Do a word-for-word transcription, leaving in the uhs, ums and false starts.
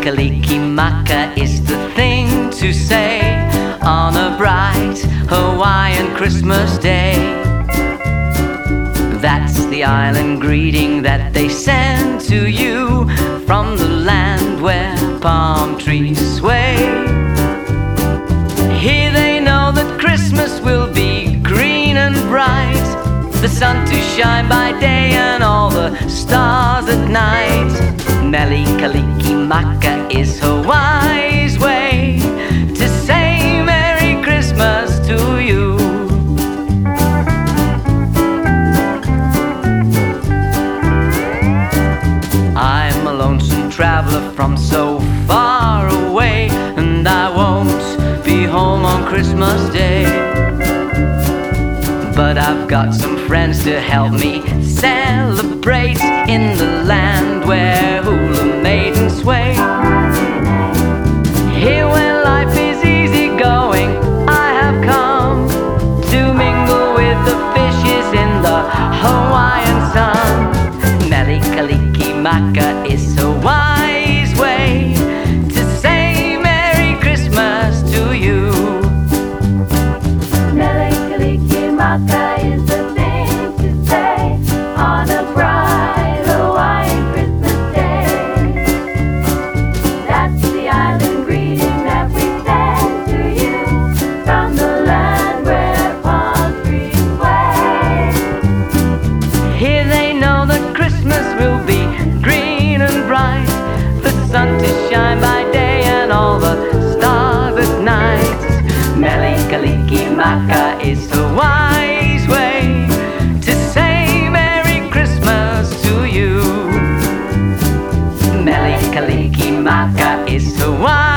Kalikimaka is the thing to say on a bright Hawaiian Christmas day. That's the island greeting that they send to you from the land where palm trees sway. Here they know that Christmas will be green and bright, the sun to shine by day and all the stars at night. Mele Kalikimaka is Hawaii's way to say Merry Christmas to you. I'm a lonesome traveler from so far away, and I won't be home on Christmas Day. But I've got some friends to help me celebrate in the land where hula maidens sway. Here where life is easy going, I have come to mingle with the fishes in the Hawaiian sun. Mele Kalikimaka is Hawaii's way to say Merry Christmas to you. Mele Kalikimaka is the thing to say on a bright Hawaiian Christmas day. That's the island greeting that we send to you from the land where palm trees sway. Here they know that Christmas will be green and bright, the sun to shine by day and all the stars at night. Mele Kalikimaka is Hawaii's way to say Merry Christmas to you. Mele Kalikimaka is Hawaii.